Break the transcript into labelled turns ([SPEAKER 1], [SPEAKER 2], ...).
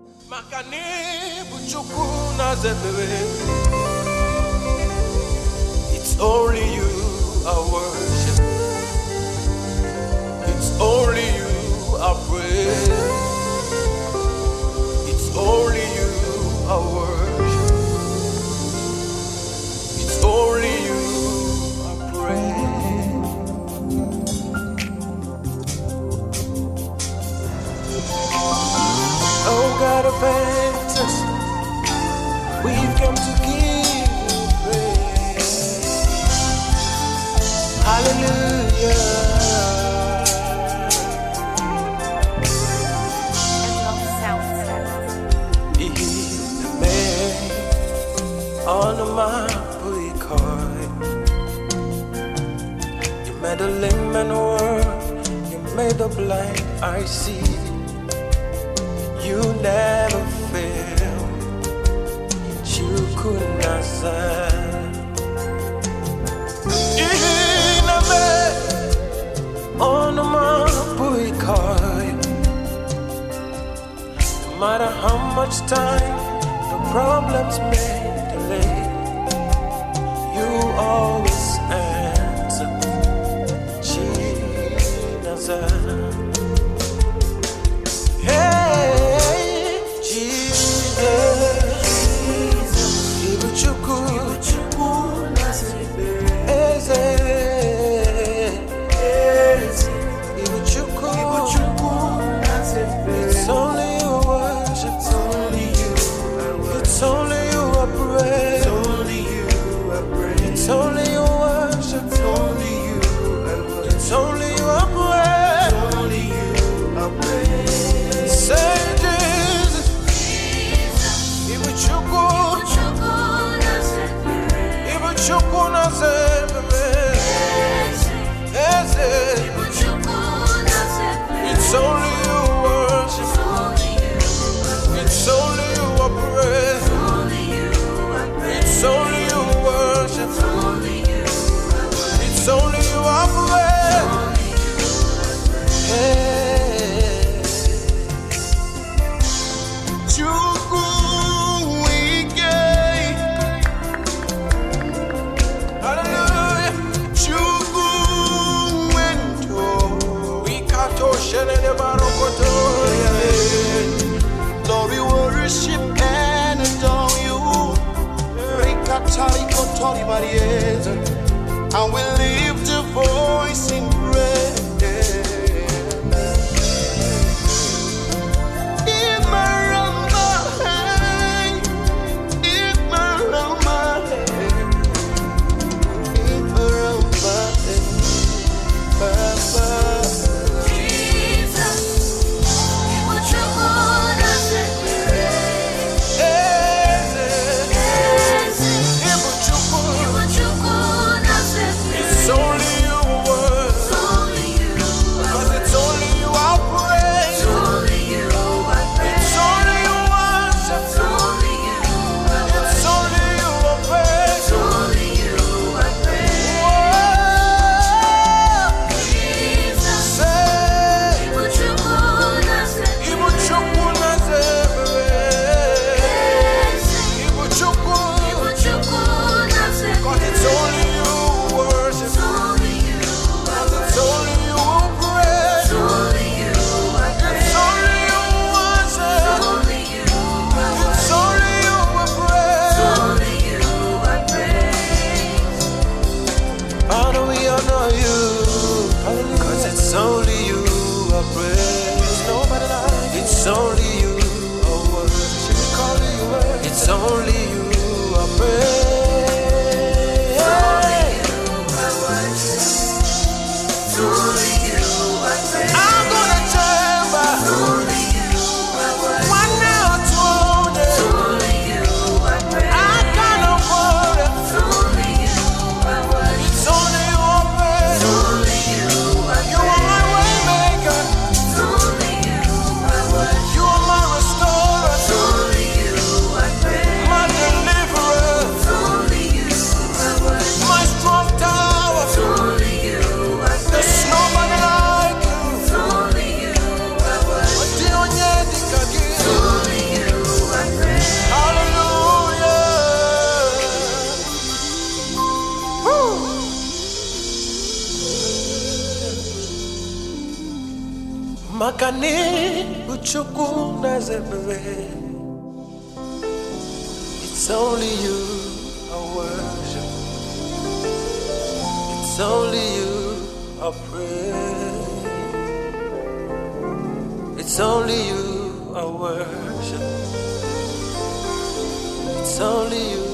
[SPEAKER 1] It's only you I worship. It's only you I praise. It's only you I worship. It's only you I praise. Oh God of answers, we've come to give you praise. Hallelujah. On my boycott, you made the lame man walk, you made the blind eye see. You never fail, you could not say. On my boycott, no matter how much time the problems may delay, you always answer, Jesus. Hey, Jesus, Ibuchuku, Eze, Ibuchuku, it's only you worship, it's only you. It's only you I pray. It's only you I pray. It's only you worship. It's only you I worship. It's only you I pray. It's only you I pray. Say Jesus. Ibuchuku. Ibuchuku na sebebe. It's only you worship. It's only you I pray. It's only you worship. It's only you I pray. Hey. Chuku wike. Hallelujah. Chuku wento. Wikato shenene barokoto. Lord, we worship and adore you. And we lift a voice in praise. So Makani uchukuna zebere. It's only you I worship. It's only you I pray. It's only you I worship. It's only you.